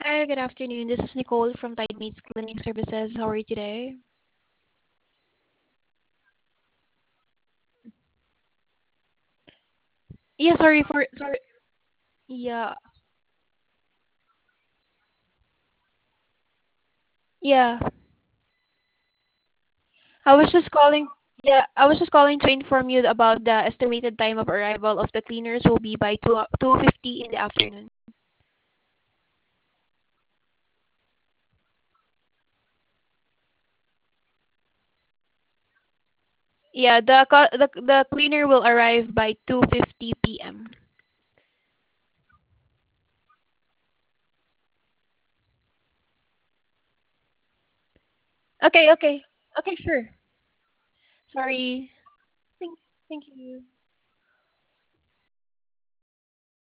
Hi, good afternoon. This is Nicole from Tidemates Cleaning Services. How are you today? Yeah, sorry. Yeah, yeah. I was just calling. Yeah, I was just calling to inform you about the estimated time of arrival of the cleaners will be by 2:50 in the afternoon. Yeah, the cleaner will arrive by 2:50 p.m. Okay, okay. Okay, sure. Sorry. Thank thank you.